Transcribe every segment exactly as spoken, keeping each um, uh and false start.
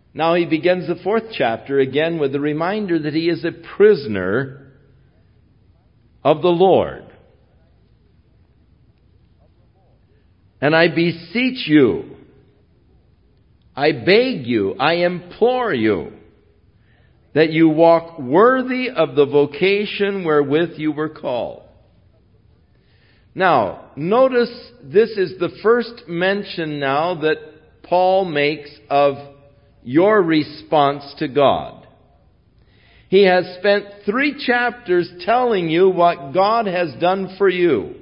Now he begins the fourth chapter again with the reminder that he is a prisoner of the Lord. And I beseech you, I beg you, I implore you, that you walk worthy of the vocation wherewith you were called. Now, notice this is the first mention now that Paul makes of your response to God. He has spent three chapters telling you what God has done for you,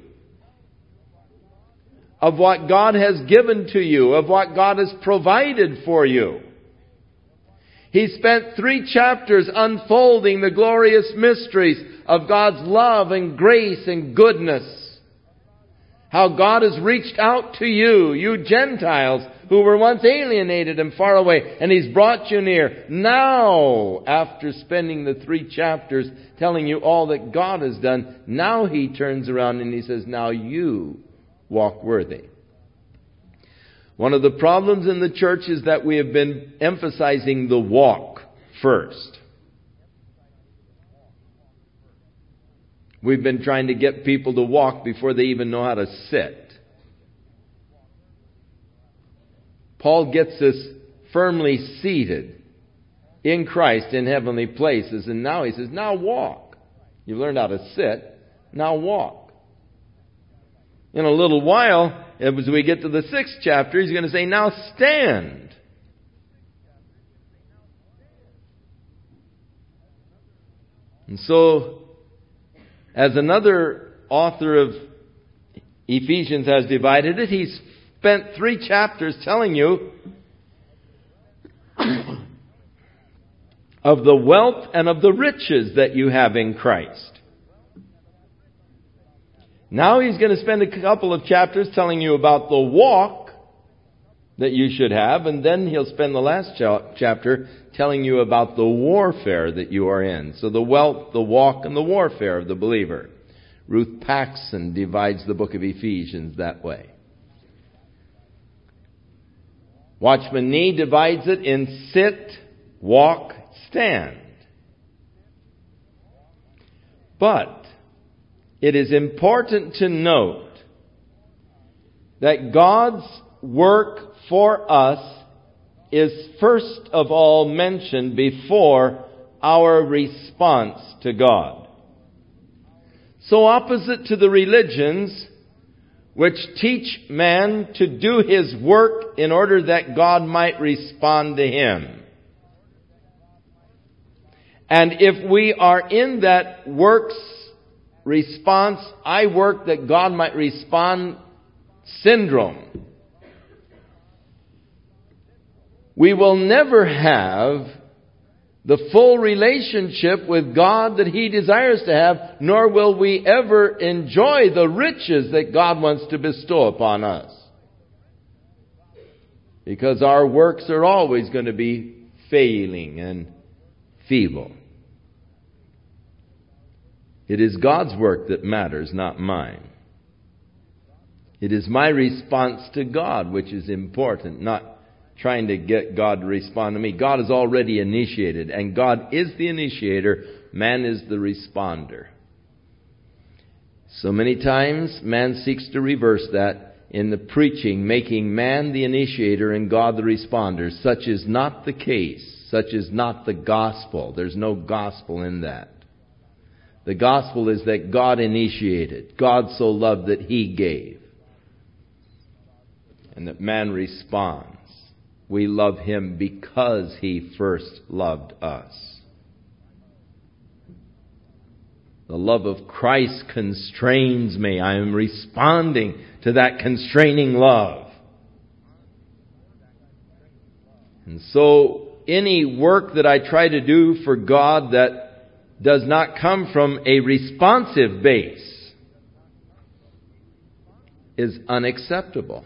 of what God has given to you, of what God has provided for you. He spent three chapters unfolding the glorious mysteries of God's love and grace and goodness. How God has reached out to you, you Gentiles who were once alienated and far away, and He's brought you near. Now, after spending the three chapters telling you all that God has done, now He turns around and He says, now you walk worthy. One of the problems in the church is that we have been emphasizing the walk first. We've been trying to get people to walk before they even know how to sit. Paul gets us firmly seated in Christ in heavenly places, and now he says, now walk. You've learned how to sit, now walk. In a little while, as we get to the sixth chapter, he's going to say, now stand. And so, as another author of Ephesians has divided it, he's spent three chapters telling you of the wealth and of the riches that you have in Christ. Now he's going to spend a couple of chapters telling you about the walk that you should have, and then he'll spend the last cha- chapter telling you about the warfare that you are in. So the wealth, the walk, and the warfare of the believer. Ruth Paxson divides the book of Ephesians that way. Watchman Nee divides it in sit, walk, stand. But it is important to note that God's work for us is first of all mentioned before our response to God. So opposite to the religions which teach man to do his work in order that God might respond to him. And if we are in that works response, I work that God might respond syndrome, we will never have the full relationship with God that He desires to have, nor will we ever enjoy the riches that God wants to bestow upon us. Because our works are always going to be failing and feeble. It is God's work that matters, not mine. It is my response to God which is important, not trying to get God to respond to me. God has already initiated, and God is the initiator. Man is the responder. So many times, man seeks to reverse that in the preaching, making man the initiator and God the responder. Such is not the case. Such is not the gospel. There's no gospel in that. The gospel is that God initiated. God so loved that He gave. And that man responds. We love Him because He first loved us. The love of Christ constrains me. I am responding to that constraining love. And so any work that I try to do for God that does not come from a responsive base is unacceptable.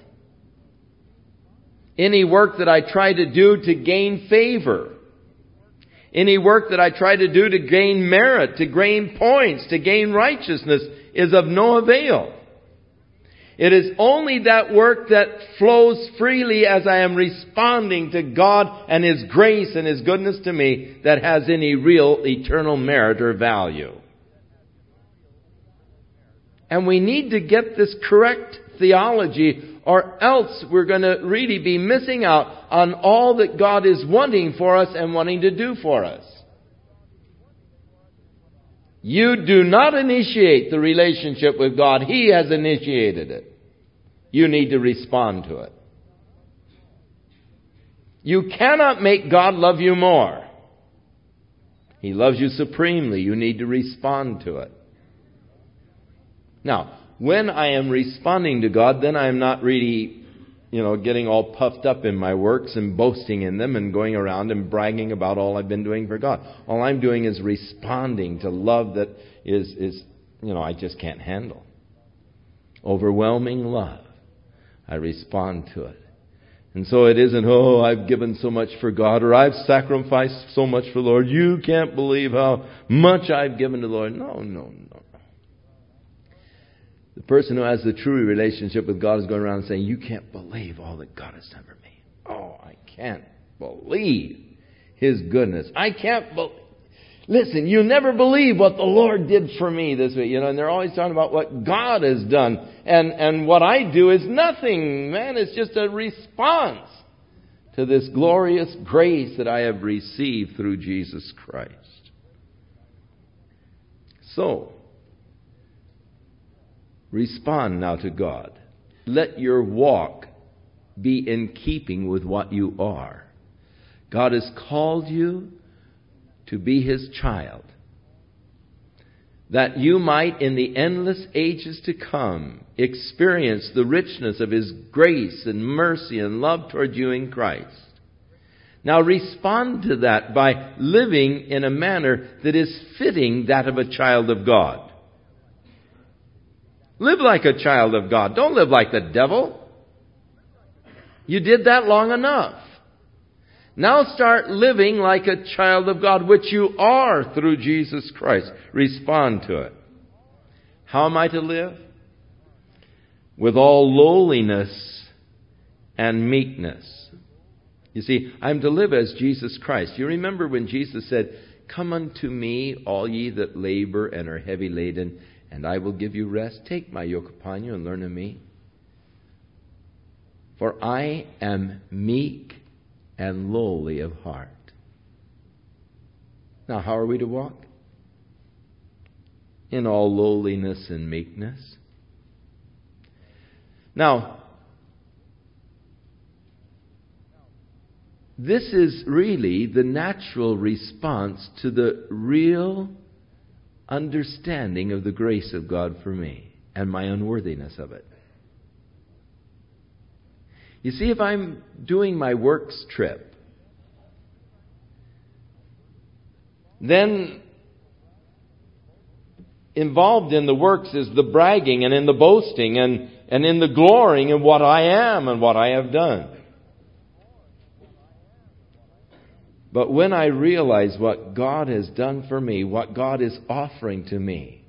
Any work that I try to do to gain favor, any work that I try to do to gain merit, to gain points, to gain righteousness is of no avail. It is only that work that flows freely as I am responding to God and His grace and His goodness to me that has any real eternal merit or value. And we need to get this correct theology, or else we're going to really be missing out on all that God is wanting for us and wanting to do for us. You do not initiate the relationship with God. He has initiated it. You need to respond to it. You cannot make God love you more. He loves you supremely. You need to respond to it. Now, when I am responding to God, then I am not really, you know, getting all puffed up in my works and boasting in them and going around and bragging about all I've been doing for God. All I'm doing is responding to love that is, is, you know, I just can't handle. Overwhelming love. I respond to it. And so it isn't, oh, I've given so much for God, or I've sacrificed so much for the Lord. You can't believe how much I've given to the Lord. No, no, no. The person who has the true relationship with God is going around saying, you can't believe all that God has done for me. Oh, I can't believe His goodness. I can't believe. Listen, you never believe what the Lord did for me this week. You know, and they're always talking about what God has done. And, and what I do is nothing, man. It's just a response to this glorious grace that I have received through Jesus Christ. So, respond now to God. Let your walk be in keeping with what you are. God has called you to be His child, that you might in the endless ages to come experience the richness of His grace and mercy and love toward you in Christ. Now respond to that by living in a manner that is fitting that of a child of God. Live like a child of God. Don't live like the devil. You did that long enough. Now start living like a child of God, which you are through Jesus Christ. Respond to it. How am I to live? With all lowliness and meekness. You see, I'm to live as Jesus Christ. You remember when Jesus said, come unto me, all ye that labor and are heavy laden, and I will give you rest. Take my yoke upon you and learn of me. For I am meek and lowly of heart. Now, how are we to walk? In all lowliness and meekness. Now, this is really the natural response to the real understanding of the grace of God for me and my unworthiness of it. You see, if I'm doing my works trip, then involved in the works is the bragging and in the boasting and, and in the glorying of what I am and what I have done. But when I realize what God has done for me, what God is offering to me,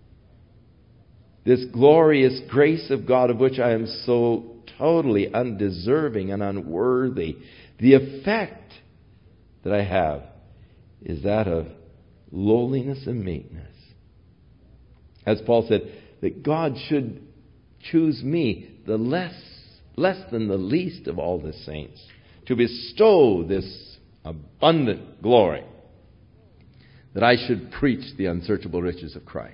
this glorious grace of God of which I am so totally undeserving and unworthy, the effect that I have is that of lowliness and meekness. As Paul said, that God should choose me, the less, less than the least of all the saints, to bestow this abundant glory, that I should preach the unsearchable riches of Christ.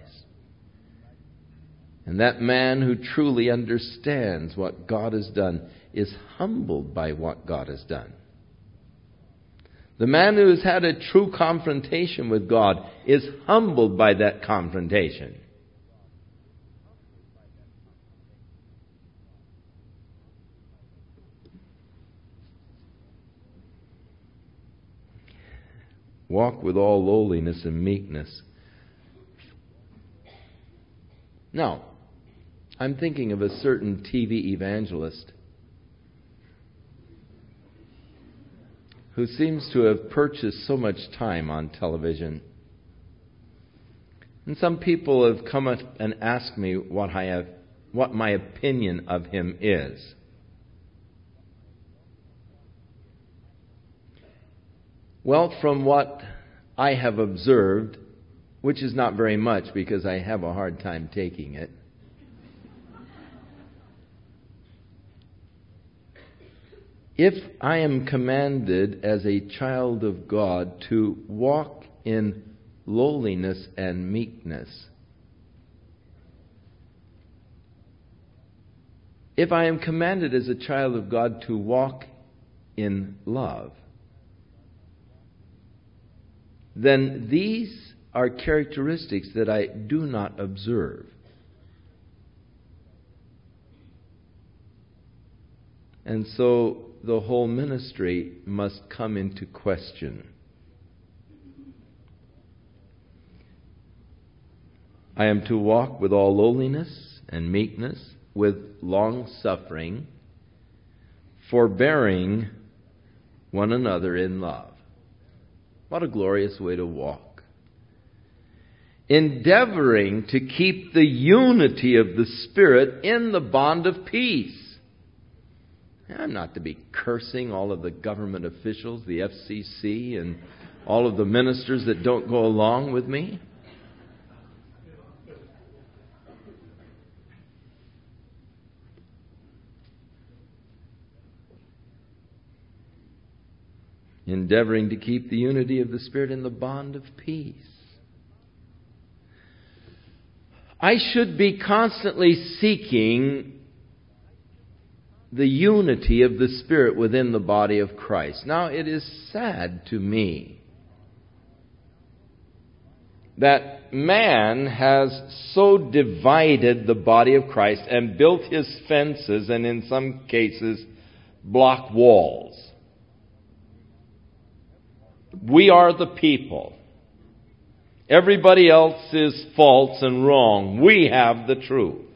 And that man who truly understands what God has done is humbled by what God has done. The man who has had a true confrontation with God is humbled by that confrontation. Walk with all lowliness and meekness. Now, I'm thinking of a certain T V evangelist who seems to have purchased so much time on television. And some people have come up and asked me what I have, what my opinion of him is. Well, from what I have observed, which is not very much because I have a hard time taking it, if I am commanded as a child of God to walk in lowliness and meekness, if I am commanded as a child of God to walk in love, then these are characteristics that I do not observe. And so the whole ministry must come into question. I am to walk with all lowliness and meekness, with long suffering, forbearing one another in love. What a glorious way to walk. Endeavoring to keep the unity of the Spirit in the bond of peace. I'm not to be cursing all of the government officials, the F C C, and all of the ministers that don't go along with me. Endeavoring to keep the unity of the Spirit in the bond of peace. I should be constantly seeking the unity of the Spirit within the body of Christ. Now, it is sad to me that man has so divided the body of Christ and built his fences and in some cases block walls. We are the people. Everybody else is false and wrong. We have the truth.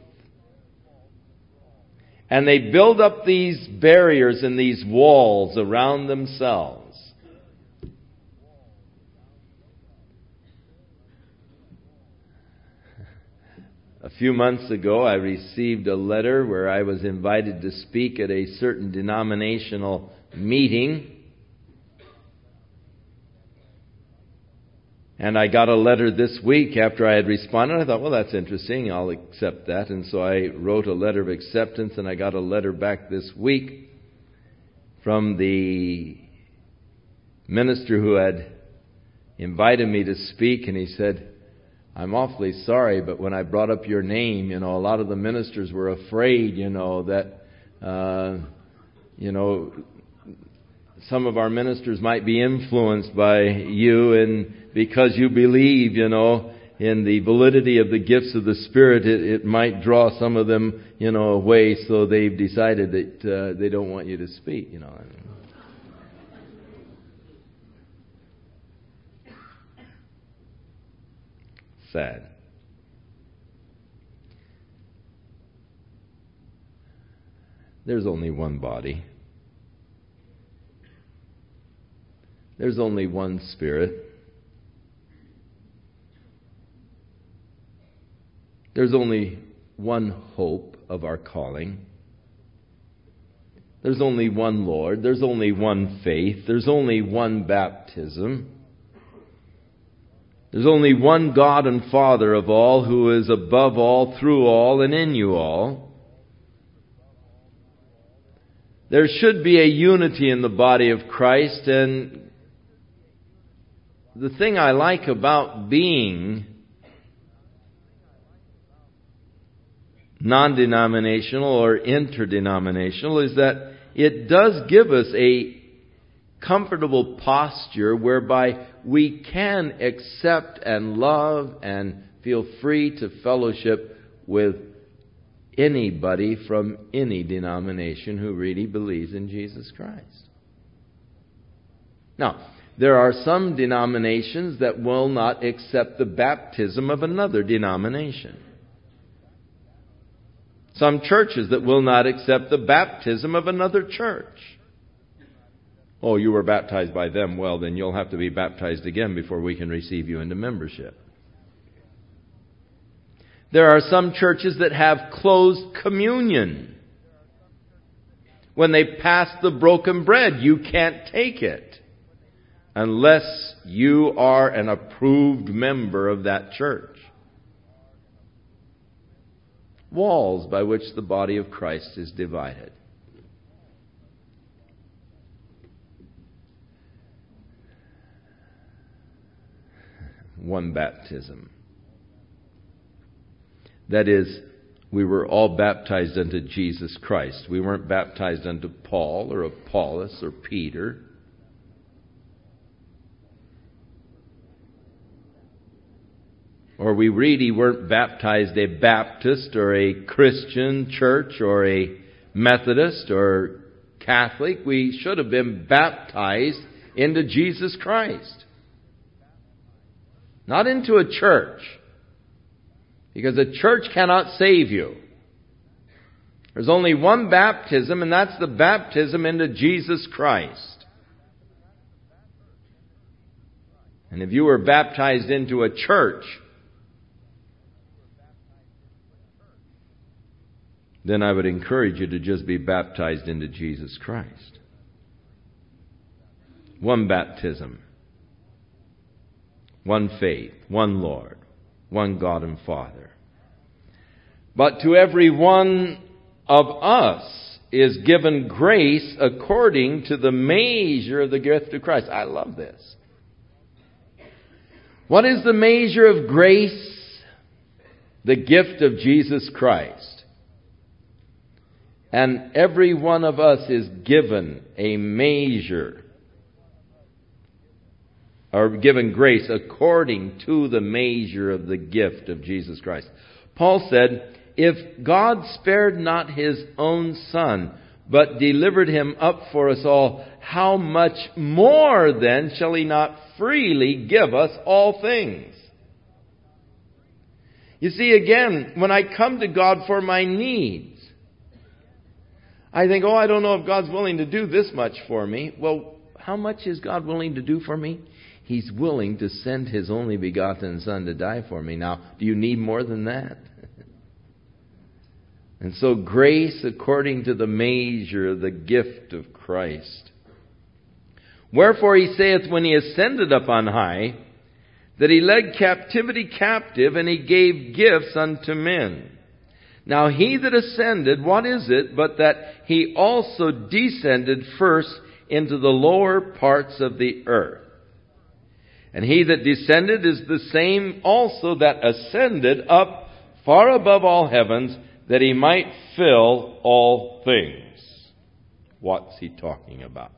And they build up these barriers and these walls around themselves. A few months ago, I received a letter where I was invited to speak at a certain denominational meeting. And I got a letter this week after I had responded. I thought, well, that's interesting. I'll accept that. And so I wrote a letter of acceptance, and I got a letter back this week from the minister who had invited me to speak. And he said, I'm awfully sorry, but when I brought up your name, you know, a lot of the ministers were afraid, you know, that, uh, you know, some of our ministers might be influenced by you, and because you believe, you know, in the validity of the gifts of the Spirit, it, it might draw some of them, you know, away. So they've decided that uh, they don't want you to speak, you know. Sad. There's only one body. There's only one Spirit. There's only one hope of our calling. There's only one Lord. There's only one faith. There's only one baptism. There's only one God and Father of all, who is above all, through all, and in you all. There should be a unity in the body of Christ, and the thing I like about being non-denominational or interdenominational is that it does give us a comfortable posture whereby we can accept and love and feel free to fellowship with anybody from any denomination who really believes in Jesus Christ. Now, there are some denominations that will not accept the baptism of another denomination. Some churches that will not accept the baptism of another church. Oh, you were baptized by them. Well, then you'll have to be baptized again before we can receive you into membership. There are some churches that have closed communion. When they pass the broken bread, you can't take it unless you are an approved member of that church. Walls by which the body of Christ is divided. One baptism. That is, we were all baptized unto Jesus Christ. We weren't baptized unto Paul or Apollos or Peter. Or we really weren't baptized a Baptist or a Christian church or a Methodist or Catholic. We should have been baptized into Jesus Christ. Not into a church. Because a church cannot save you. There's only one baptism, and that's the baptism into Jesus Christ. And if you were baptized into a church, then I would encourage you to just be baptized into Jesus Christ. One baptism. One faith. One Lord. One God and Father. But to every one of us is given grace according to the measure of the gift of Christ. I love this. What is the measure of grace? The gift of Jesus Christ. And every one of us is given a measure, or given grace according to the measure of the gift of Jesus Christ. Paul said, if God spared not His own Son, but delivered Him up for us all, how much more then shall He not freely give us all things? You see, again, when I come to God for my needs, I think, oh, I don't know if God's willing to do this much for me. Well, how much is God willing to do for me? He's willing to send His only begotten Son to die for me. Now, do you need more than that? And so grace according to the measure of the gift of Christ. Wherefore He saith, when He ascended up on high, that He led captivity captive, and He gave gifts unto men. Now He that ascended, what is it but that He also descended first into the lower parts of the earth? And He that descended is the same also that ascended up far above all heavens, that He might fill all things. What's He talking about?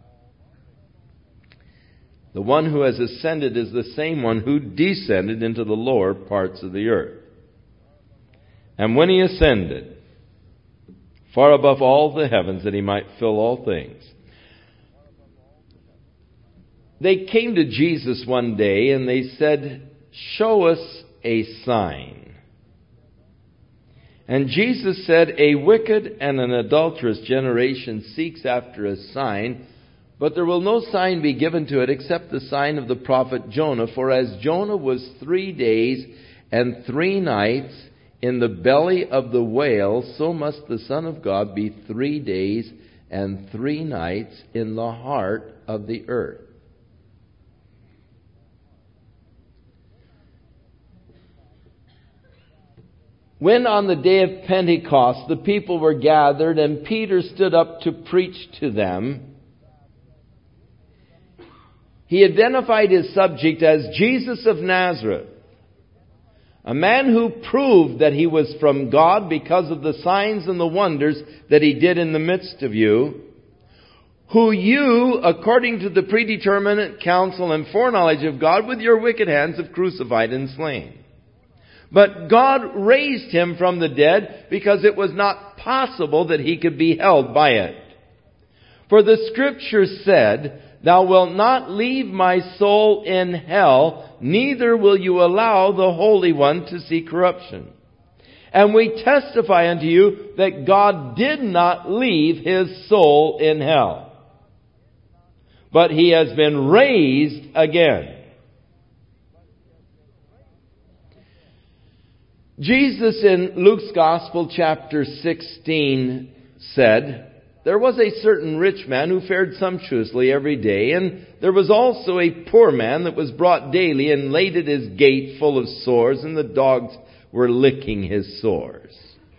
The one who has ascended is the same one who descended into the lower parts of the earth. And when He ascended far above all the heavens, that He might fill all things. They came to Jesus one day and they said, show us a sign. And Jesus said, a wicked and an adulterous generation seeks after a sign, but there will no sign be given to it except the sign of the prophet Jonah. For as Jonah was three days and three nights in the belly of the whale, so must the Son of God be three days and three nights in the heart of the earth. When on the day of Pentecost the people were gathered and Peter stood up to preach to them, he identified his subject as Jesus of Nazareth, a man who proved that He was from God because of the signs and the wonders that He did in the midst of you, who you, according to the predeterminate counsel and foreknowledge of God, with your wicked hands have crucified and slain. But God raised Him from the dead because it was not possible that He could be held by it. For the Scripture said, Thou wilt not leave my soul in hell, neither will you allow the Holy One to see corruption. And we testify unto you that God did not leave His soul in hell, but He has been raised again. Jesus in Luke's Gospel, chapter sixteen, said, "There was a certain rich man who fared sumptuously every day, and there was also a poor man that was brought daily and laid at his gate full of sores, and the dogs were licking his sores.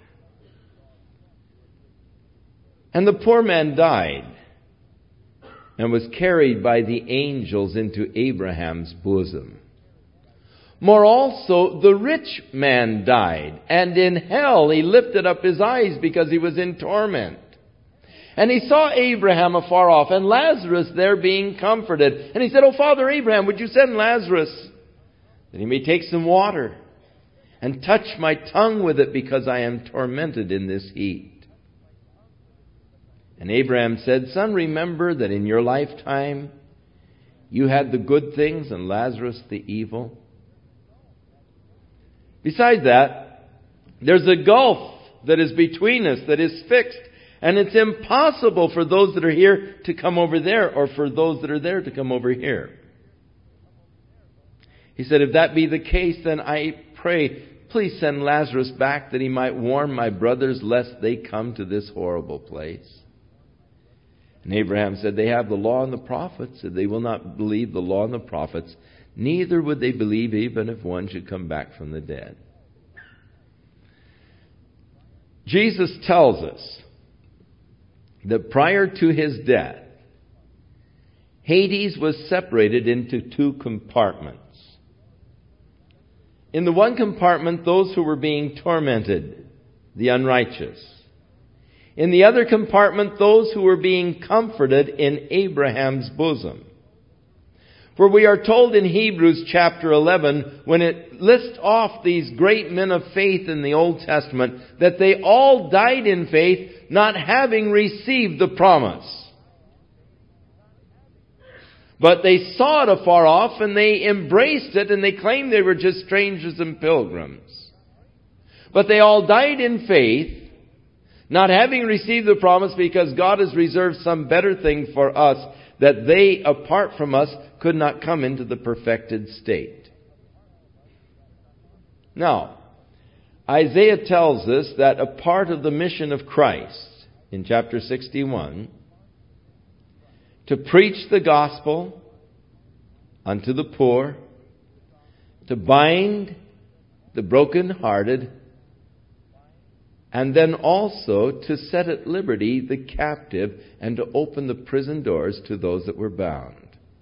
And the poor man died and was carried by the angels into Abraham's bosom. More also, the rich man died, and in hell he lifted up his eyes because he was in torment. And he saw Abraham afar off, and Lazarus there being comforted. And he said, 'O Father Abraham, would you send Lazarus, that he may take some water, and touch my tongue with it, because I am tormented in this heat?' And Abraham said, 'Son, remember that in your lifetime you had the good things, and Lazarus the evil. Besides that, there's a gulf that is between us that is fixed, and it's impossible for those that are here to come over there, or for those that are there to come over here.' He said, 'If that be the case, then I pray, please send Lazarus back, that he might warn my brothers, lest they come to this horrible place.' And Abraham said, 'They have the law and the prophets, and they will not believe the law and the prophets, neither would they believe even if one should come back from the dead.'" Jesus tells us that prior to his death, Hades was separated into two compartments. In the one compartment, those who were being tormented, the unrighteous. In the other compartment, those who were being comforted in Abraham's bosom. For we are told in Hebrews chapter eleven, when it lists off these great men of faith in the Old Testament, that they all died in faith, not having received the promise. But they saw it afar off, and they embraced it, and they claimed they were just strangers and pilgrims. But they all died in faith, not having received the promise, because God has reserved some better thing for us, that they, apart from us, could not come into the perfected state. Now, Isaiah tells us that a part of the mission of Christ, in chapter sixty-one, to preach the gospel unto the poor, to bind the brokenhearted, and then also to set at liberty the captive, and to open the prison doors to those that were bound.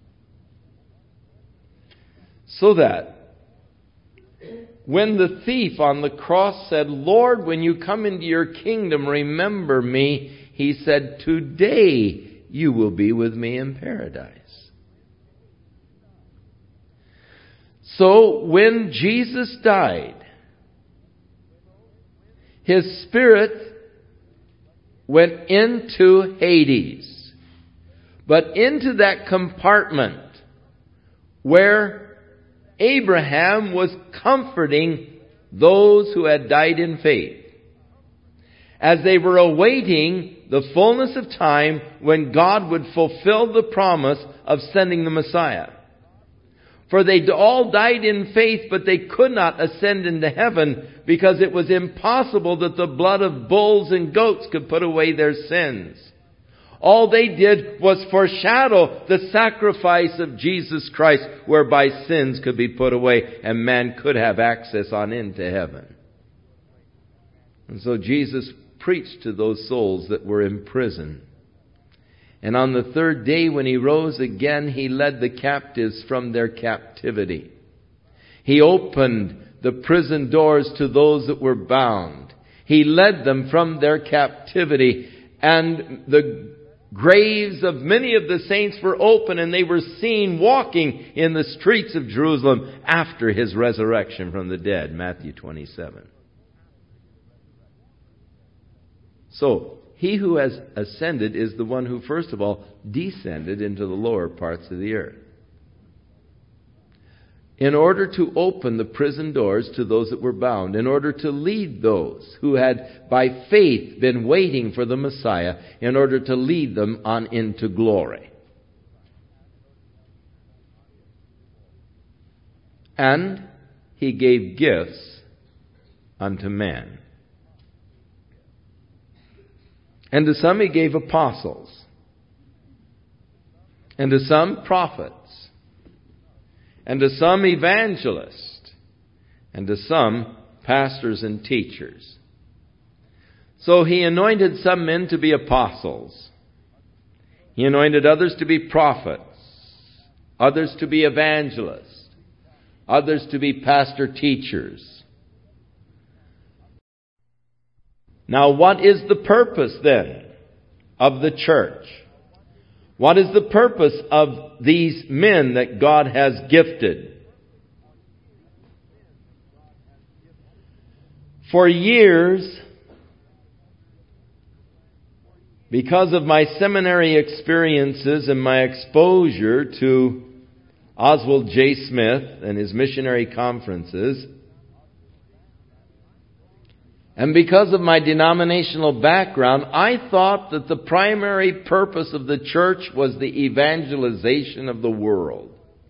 So that when the thief on the cross said, "Lord, when you come into your kingdom, remember me," he said, "Today you will be with me in paradise." So when Jesus died, his spirit went into Hades, but into that compartment where Abraham was comforting those who had died in faith, as they were awaiting the fullness of time when God would fulfill the promise of sending the Messiah. For they all died in faith, but they could not ascend into heaven, because it was impossible that the blood of bulls and goats could put away their sins. All they did was foreshadow the sacrifice of Jesus Christ, whereby sins could be put away and man could have access on into heaven. And so Jesus preached to those souls that were in prison. And on the third day, when he rose again, he led the captives from their captivity. He opened the prison doors to those that were bound. He led them from their captivity, and the graves of many of the saints were open, and they were seen walking in the streets of Jerusalem after his resurrection from the dead. Matthew twenty-seven. So, he who has ascended is the one who first of all descended into the lower parts of the earth, in order to open the prison doors to those that were bound, in order to lead those who had by faith been waiting for the Messiah, in order to lead them on into glory. And he gave gifts unto men. And to some he gave apostles, and to some prophets, and to some evangelists, and to some pastors and teachers. So he anointed some men to be apostles. He anointed others to be prophets, others to be evangelists, others to be pastor teachers. Now, what is the purpose then of the church? What is the purpose of these men that God has gifted? For years, because of my seminary experiences and my exposure to Oswald J. Smith and his missionary conferences, and because of my denominational background, I thought that the primary purpose of the church was the evangelization of the world.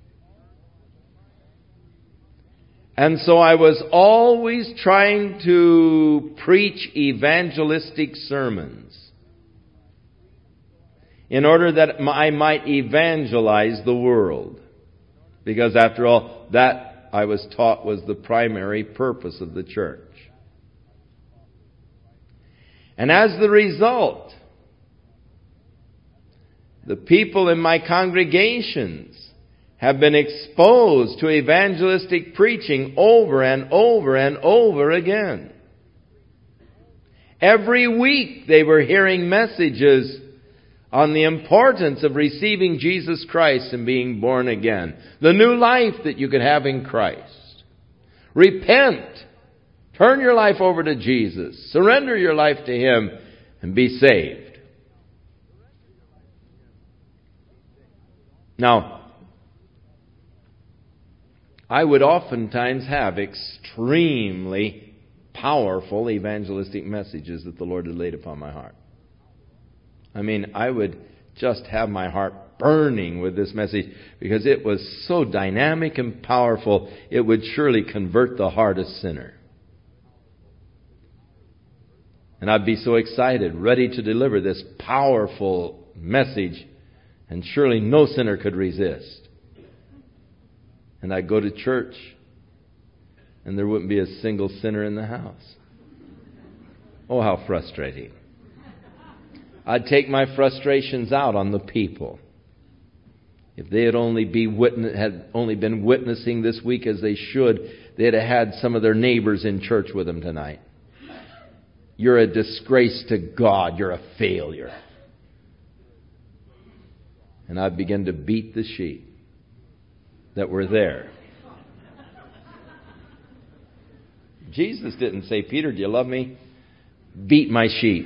And so I was always trying to preach evangelistic sermons in order that I might evangelize the world. Because after all, that I was taught was the primary purpose of the church. And as the result, the people in my congregations have been exposed to evangelistic preaching over and over and over again. Every week they were hearing messages on the importance of receiving Jesus Christ and being born again. The new life that you could have in Christ. Repent. Turn your life over to Jesus. Surrender your life to Him and be saved. Now, I would oftentimes have extremely powerful evangelistic messages that the Lord had laid upon my heart. I mean, I would just have my heart burning with this message because it was so dynamic and powerful, it would surely convert the hardest sinner. And I'd be so excited, ready to deliver this powerful message, and surely no sinner could resist. And I'd go to church, and there wouldn't be a single sinner in the house. Oh, how frustrating. I'd take my frustrations out on the people. If they had only be witness, had only been witnessing this week as they should, they'd have had some of their neighbors in church with them tonight. You're a disgrace to God. You're a failure. And I'd begin to beat the sheep that were there. Jesus didn't say, Peter, do you love me? Beat my sheep.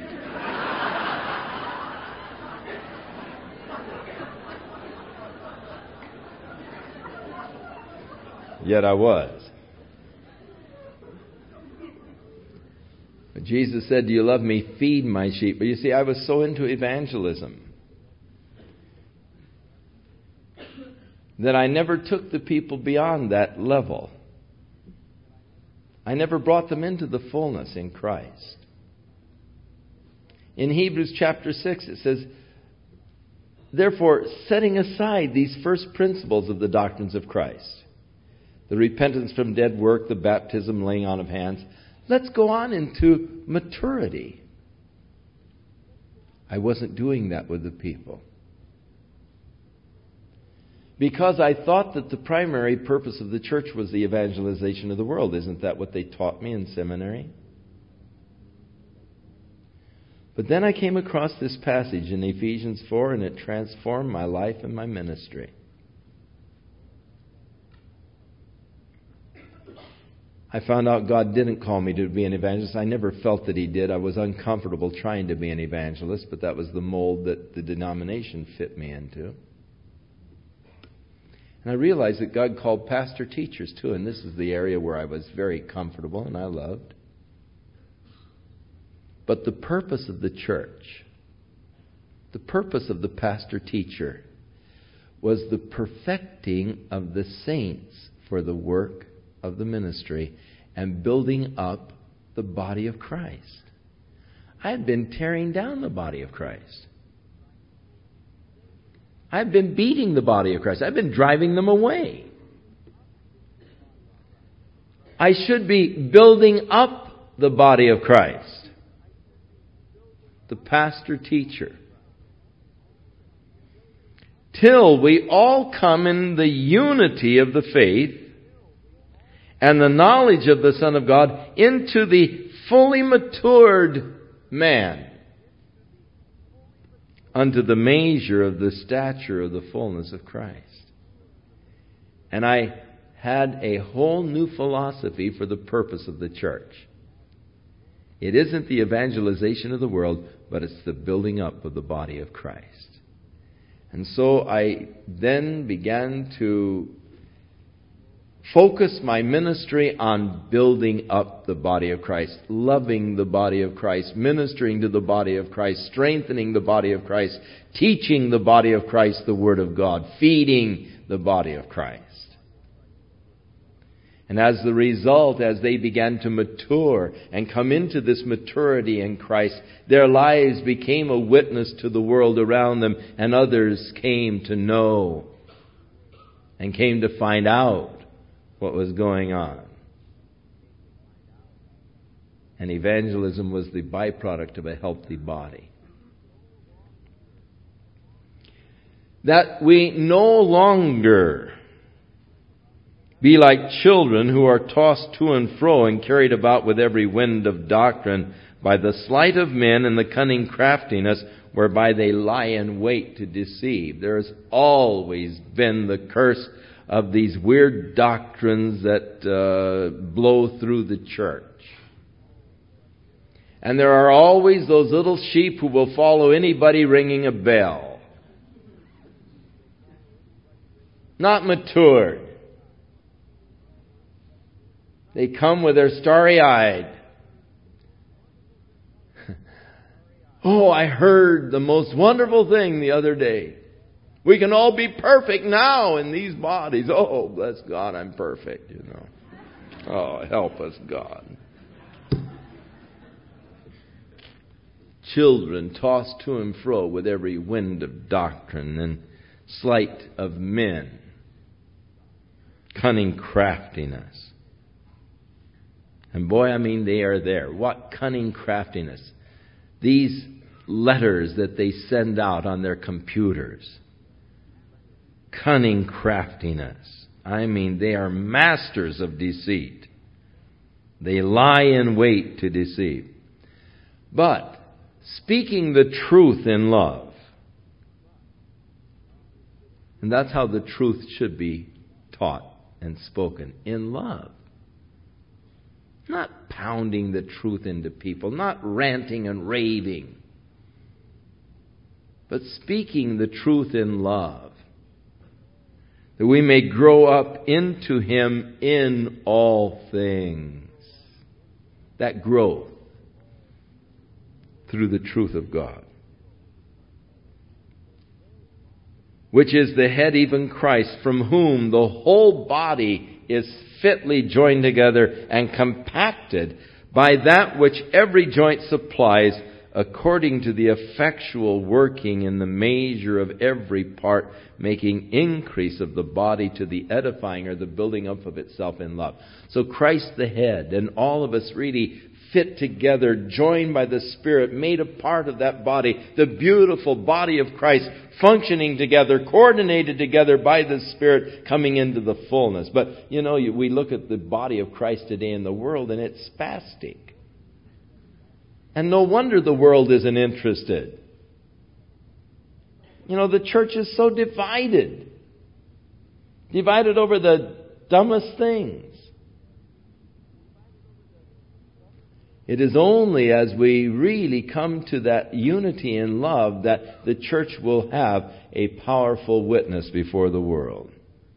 Yet I was. But Jesus said, do you love me? Feed my sheep. But you see, I was so into evangelism that I never took the people beyond that level. I never brought them into the fullness in Christ. In Hebrews chapter six, it says, therefore, setting aside these first principles of the doctrines of Christ, the repentance from dead work, the baptism, laying on of hands, let's go on into maturity. I wasn't doing that with the people. Because I thought that the primary purpose of the church was the evangelization of the world. Isn't that what they taught me in seminary? But then I came across this passage in Ephesians four, and it transformed my life and my ministry. I found out God didn't call me to be an evangelist. I never felt that He did. I was uncomfortable trying to be an evangelist, but that was the mold that the denomination fit me into. And I realized that God called pastor teachers too, and this is the area where I was very comfortable and I loved. But the purpose of the church, the purpose of the pastor teacher, was the perfecting of the saints for the work of the ministry and building up the body of Christ. I've been tearing down the body of Christ. I've been beating the body of Christ. I've been driving them away. I should be building up the body of Christ. The pastor teacher. Till we all come in the unity of the faith and the knowledge of the Son of God into the fully matured man, unto the measure of the stature of the fullness of Christ. And I had a whole new philosophy for the purpose of the church. It isn't the evangelization of the world, but it's the building up of the body of Christ. And so I then began to focus my ministry on building up the body of Christ, loving the body of Christ, ministering to the body of Christ, strengthening the body of Christ, teaching the body of Christ the Word of God, feeding the body of Christ. And as the result, as they began to mature and come into this maturity in Christ, their lives became a witness to the world around them, and others came to know and came to find out what was going on. And evangelism was the byproduct of a healthy body. That we no longer be like children who are tossed to and fro and carried about with every wind of doctrine by the sleight of men and the cunning craftiness whereby they lie in wait to deceive. There has always been the curse of these weird doctrines that uh, blow through the church. And there are always those little sheep who will follow anybody ringing a bell. Not matured. They come with their starry-eyed. Oh, I heard the most wonderful thing the other day. We can all be perfect now in these bodies. Oh, bless God, I'm perfect, you know. Oh, help us, God. Children tossed to and fro with every wind of doctrine and sleight of men. Cunning craftiness. And boy, I mean, they are there. What cunning craftiness. These letters that they send out on their computers. Cunning craftiness. I mean, they are masters of deceit. They lie in wait to deceive. But, speaking the truth in love. And that's how the truth should be taught and spoken. In love. Not pounding the truth into people, not ranting and raving, but speaking the truth in love, that we may grow up into Him in all things. That growth through the truth of God, which is the head, even Christ, from whom the whole body is fitly joined together and compacted by that which every joint supplies, according to the effectual working in the measure of every part, making increase of the body to the edifying or the building up of itself in love. So Christ the head, and all of us really fit together, joined by the Spirit, made a part of that body, the beautiful body of Christ, functioning together, coordinated together by the Spirit, coming into the fullness. But, you know, we look at the body of Christ today in the world, and it's spastic. And no wonder the world isn't interested. You know, the church is so divided. Divided over the dumbest things. It is only as we really come to that unity in love that the church will have a powerful witness before the world.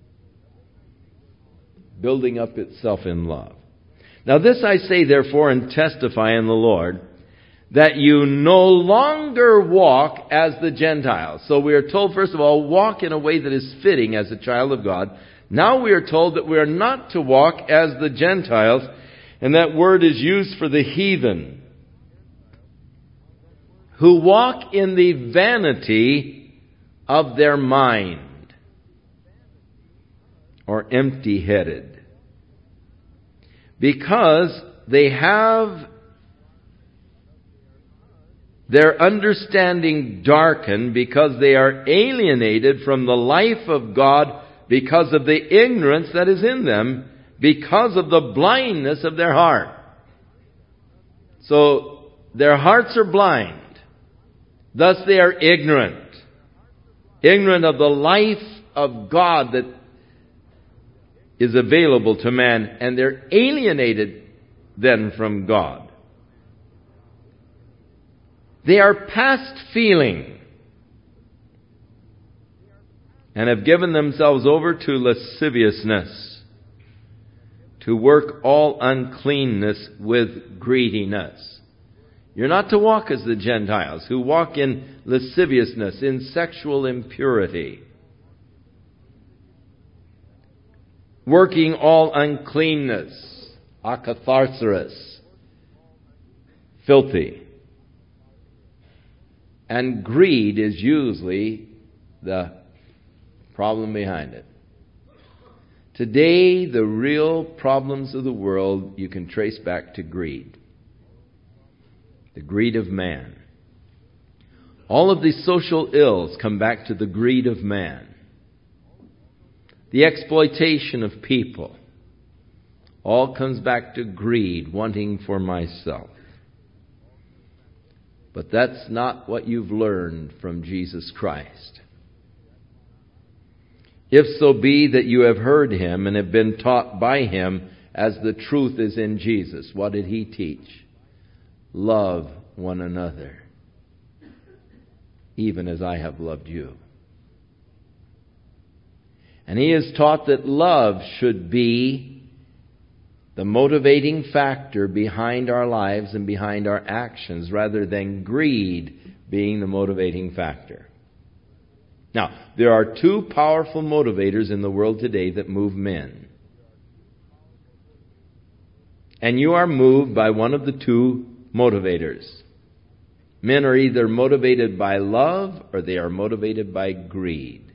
Building up itself in love. Now this I say therefore and testify in the Lord, that you no longer walk as the Gentiles. So we are told, first of all, walk in a way that is fitting as a child of God. Now we are told that we are not to walk as the Gentiles, And that word is used for the heathen, who walk in the vanity of their mind, or empty-headed, because they have their understanding darkened, because they are alienated from the life of God because of the ignorance that is in them, because of the blindness of their heart. So their hearts are blind. Thus they are ignorant. Ignorant of the life of God that is available to man, and they're alienated then from God. They are past feeling and have given themselves over to lasciviousness, to work all uncleanness with greediness. You're not to walk as the Gentiles, who walk in lasciviousness, in sexual impurity, working all uncleanness, akatharsaros, filthy. And greed is usually the problem behind it. Today, the real problems of the world you can trace back to greed. The greed of man. All of these social ills come back to the greed of man. The exploitation of people all comes back to greed, wanting for myself. But that's not what you've learned from Jesus Christ. If so be that you have heard Him and have been taught by Him as the truth is in Jesus. What did He teach? Love one another, even as I have loved you. And He has taught that love should be the motivating factor behind our lives and behind our actions, rather than greed being the motivating factor. Now, there are two powerful motivators in the world today that move men. And you are moved by one of the two motivators. Men are either motivated by love or they are motivated by greed.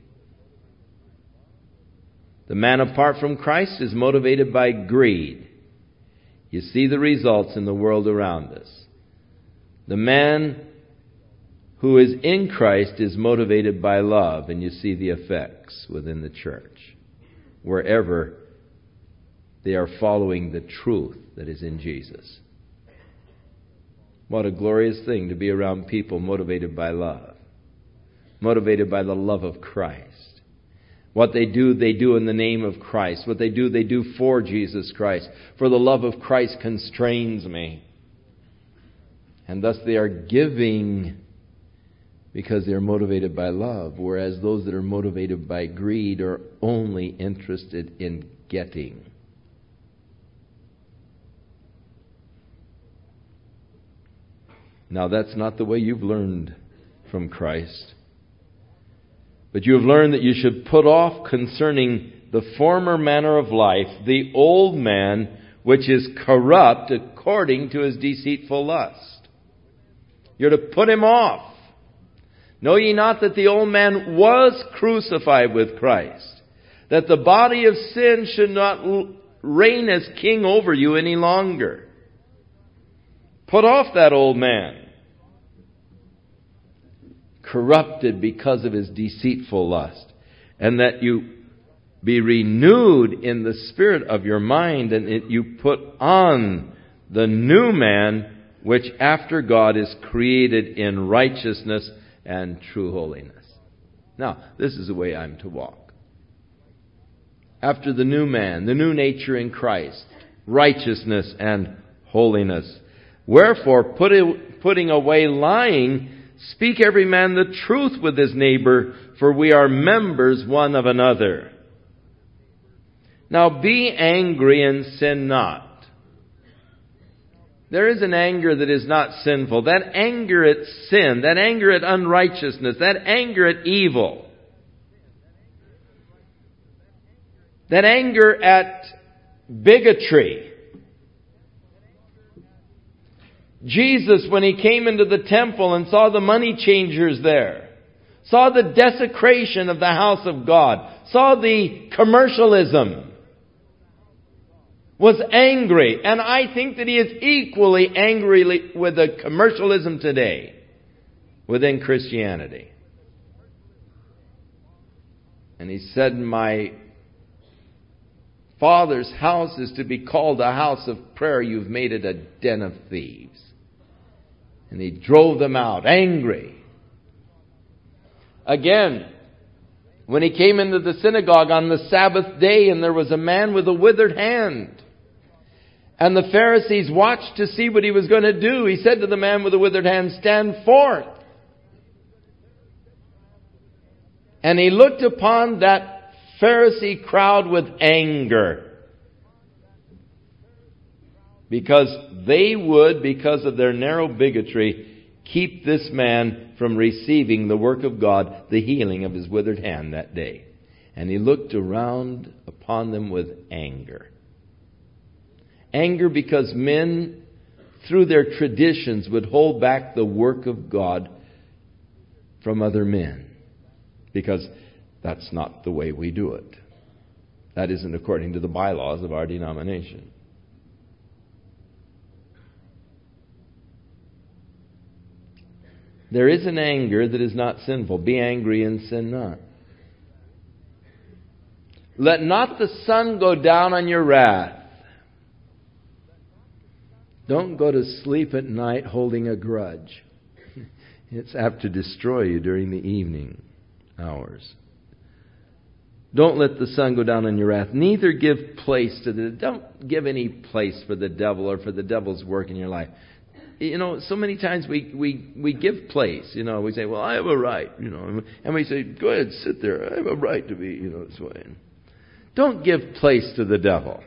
The man apart from Christ is motivated by greed. You see the results in the world around us. The man who is in Christ is motivated by love, and you see the effects within the church, wherever they are following the truth that is in Jesus. What a glorious thing to be around people motivated by love, motivated by the love of Christ. What they do, they do in the name of Christ. What they do, they do for Jesus Christ. For the love of Christ constrains me. And thus they are giving because they are motivated by love, whereas those that are motivated by greed are only interested in getting. Now, that's not the way you've learned from Christ. But you have learned that you should put off concerning the former manner of life, the old man, which is corrupt according to his deceitful lust. You're to put him off. Know ye not that the old man was crucified with Christ, that the body of sin should not reign as king over you any longer? Put off that old man, corrupted because of his deceitful lust, and that you be renewed in the spirit of your mind, and it, you put on the new man, which after God is created in righteousness and true holiness. Now, this is the way I'm to walk. After the new man, the new nature in Christ, righteousness and holiness. Wherefore, put it, putting away lying, speak every man the truth with his neighbor, for we are members one of another. Now be angry and sin not. There is an anger that is not sinful. That anger at sin, that anger at unrighteousness, that anger at evil, that anger at bigotry, Jesus, when He came into the temple and saw the money changers there, saw the desecration of the house of God, saw the commercialism, was angry. And I think that He is equally angry with the commercialism today within Christianity. And He said, my Father's house is to be called a house of prayer. You've made it a den of thieves. And He drove them out, angry. Again, when He came into the synagogue on the Sabbath day and there was a man with a withered hand, and the Pharisees watched to see what He was going to do, He said to the man with the withered hand, stand forth. And He looked upon that Pharisee crowd with anger, because they would, because of their narrow bigotry, keep this man from receiving the work of God, the healing of his withered hand that day. And He looked around upon them with anger. Anger because men, through their traditions, would hold back the work of God from other men. Because that's not the way we do it. That isn't according to the bylaws of our denomination. There is an anger that is not sinful. Be angry and sin not. Let not the sun go down on your wrath. Don't go to sleep at night holding a grudge. It's apt to destroy you during the evening hours. Don't let the sun go down on your wrath. Neither give place to the... Don't give any place for the devil or for the devil's work in your life. You know, so many times we, we, we give place. You know, we say, well, I have a right. You know, and we say, go ahead, sit there. I have a right to be, you know, this way. Don't give place to the devil.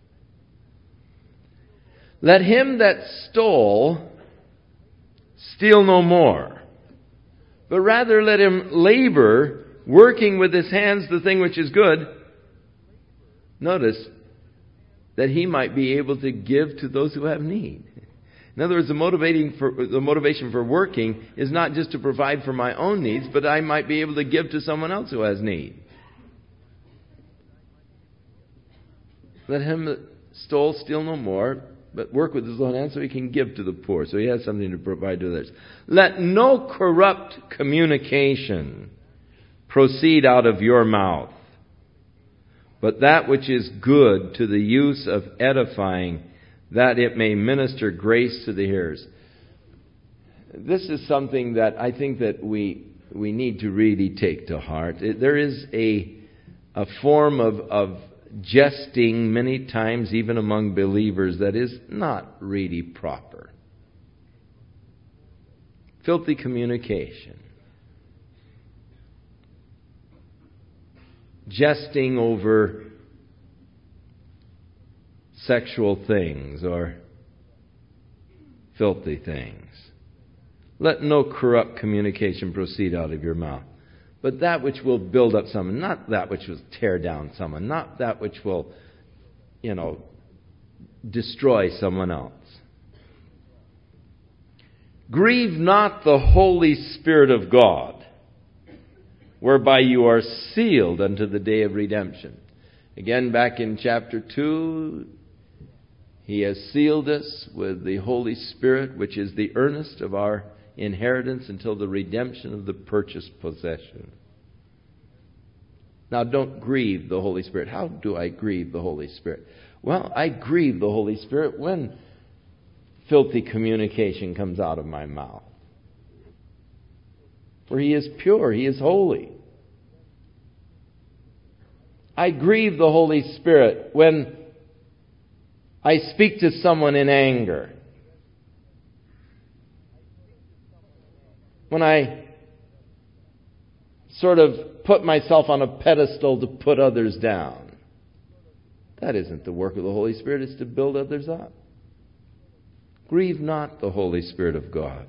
Let him that stole steal no more, but rather let him labor, working with his hands the thing which is good. Notice that he might be able to give to those who have need. In other words, the motivating for, the motivation for working is not just to provide for my own needs, but I might be able to give to someone else who has need. Let him that stole steal no more, but work with his own hands so he can give to the poor, so he has something to provide to others. Let no corrupt communication proceed out of your mouth, but that which is good to the use of edifying, that it may minister grace to the hearers. This is something that I think that we we need to really take to heart. It, there is a a form of, of jesting many times, even among believers, that is not really proper. Filthy communication. Jesting over sexual things or filthy things. Let no corrupt communication proceed out of your mouth, but that which will build up someone, not that which will tear down someone, not that which will, you know, destroy someone else. Grieve not the Holy Spirit of God, whereby you are sealed unto the day of redemption. Again, back in chapter two, He has sealed us with the Holy Spirit, which is the earnest of our inheritance until the redemption of the purchased possession. Now, don't grieve the Holy Spirit. How do I grieve the Holy Spirit? Well, I grieve the Holy Spirit when filthy communication comes out of my mouth. For He is pure, He is holy. I grieve the Holy Spirit when I speak to someone in anger. When I sort of put myself on a pedestal to put others down. That isn't the work of the Holy Spirit. It's to build others up. Grieve not the Holy Spirit of God,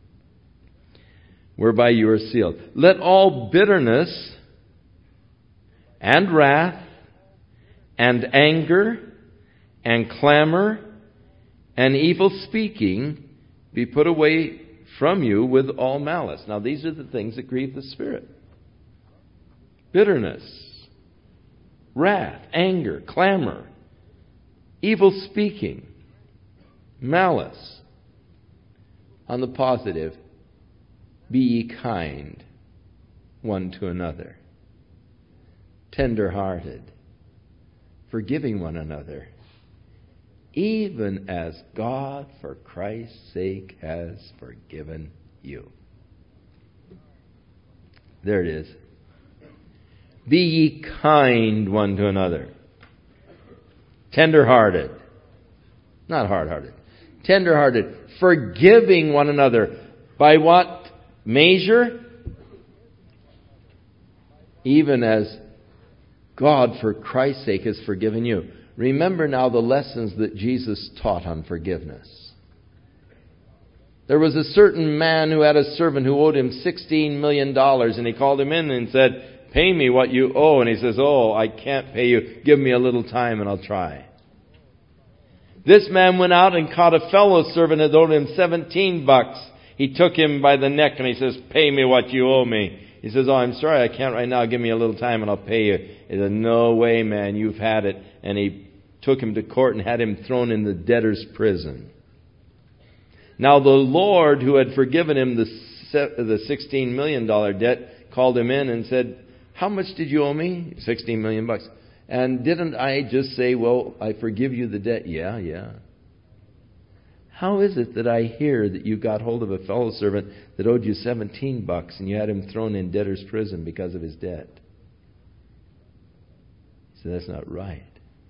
whereby you are sealed. Let all bitterness and wrath and anger and clamor and evil speaking be put away from you with all malice. Now these are the things that grieve the Spirit. Bitterness, wrath, anger, clamor, evil speaking, malice. On the positive, be ye kind one to another, tender-hearted, forgiving one another, even as God, for Christ's sake, has forgiven you. There it is. Be ye kind one to another. Tender-hearted. Not hard-hearted. Tender-hearted. Forgiving one another. By what measure? Even as God, for Christ's sake, has forgiven you. Remember now the lessons that Jesus taught on forgiveness. There was a certain man who had a servant who owed him sixteen million dollars, and he called him in and said, "Pay me what you owe." And he says, "Oh, I can't pay you. Give me a little time and I'll try." This man went out and caught a fellow servant that owed him seventeen bucks. He took him by the neck and he says, "Pay me what you owe me." He says, "Oh, I'm sorry, I can't right now. Give me a little time and I'll pay you." He said, "No way, man, you've had it." And he took him to court and had him thrown in the debtor's prison. Now the Lord, who had forgiven him the the sixteen million dollars debt, called him in and said, "How much did you owe me?" sixteen million bucks. "And didn't I just say, well, I forgive you the debt?" "Yeah, yeah." "How is it that I hear that you got hold of a fellow servant that owed you seventeen bucks and you had him thrown in debtor's prison because of his debt?" He said, "That's not right."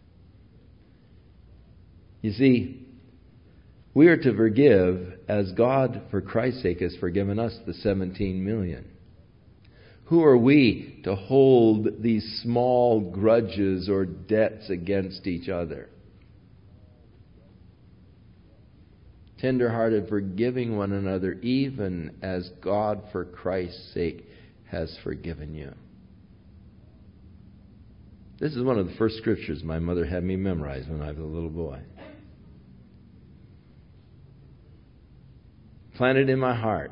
You see, we are to forgive as God, for Christ's sake, has forgiven us the seventeen million. Who are we to hold these small grudges or debts against each other? Tender-hearted, forgiving one another, even as God, for Christ's sake, has forgiven you. This is one of the first scriptures my mother had me memorize when I was a little boy. Planted in my heart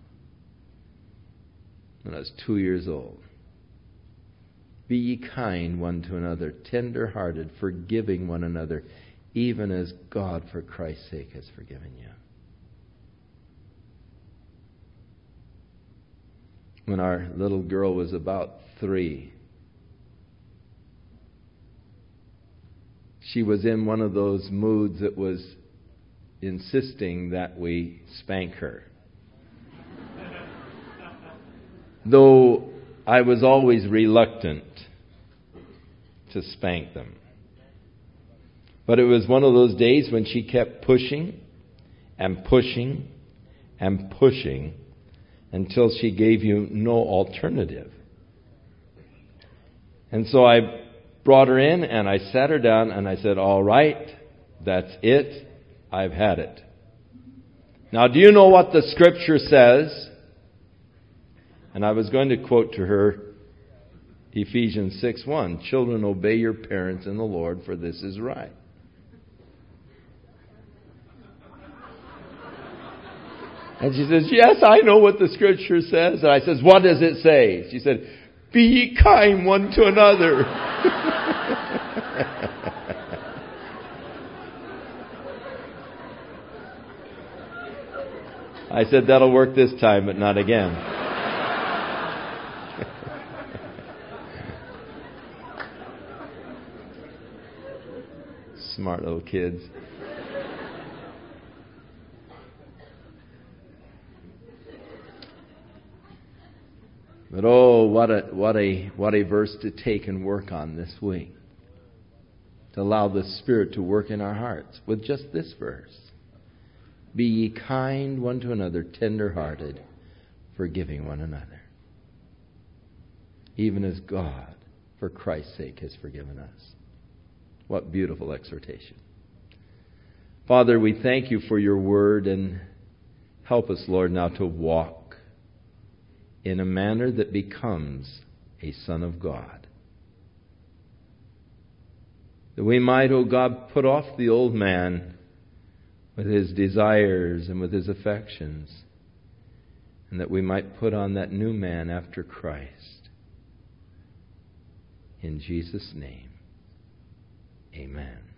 when I was two years old. Be ye kind one to another, tender-hearted, forgiving one another, even as God, for Christ's sake, has forgiven you. When our little girl was about three, she was in one of those moods that was insisting that we spank her. Though I was always reluctant to spank them. But it was one of those days when she kept pushing and pushing and pushing until she gave you no alternative. And so I brought her in and I sat her down and I said, "All right, that's it. I've had it. Now, do you know what the scripture says?" And I was going to quote to her Ephesians six one, "Children, obey your parents in the Lord, for this is right." And she says, "Yes, I know what the scripture says." And I says, "What does it say?" She said, "Be ye kind one to another." I said, "That'll work this time, but not again." Smart little kids. But oh, what a what a what a verse to take and work on this week. To allow the Spirit to work in our hearts with just this verse. Be ye kind one to another, tender-hearted, forgiving one another, even as God, for Christ's sake, has forgiven us. What beautiful exhortation. Father, we thank you for your word, and help us, Lord, now to walk in a manner that becomes a son of God. That we might, O God, put off the old man with his desires and with his affections, and that we might put on that new man after Christ. In Jesus' name, amen.